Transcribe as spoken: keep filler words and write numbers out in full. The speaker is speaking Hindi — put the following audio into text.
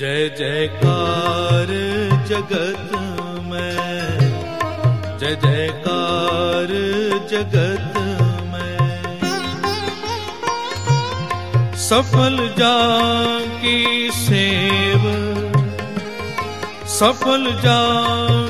जय जयकार जगत में, जय जयकार जगत में। सफल जान की सेव, सफल जान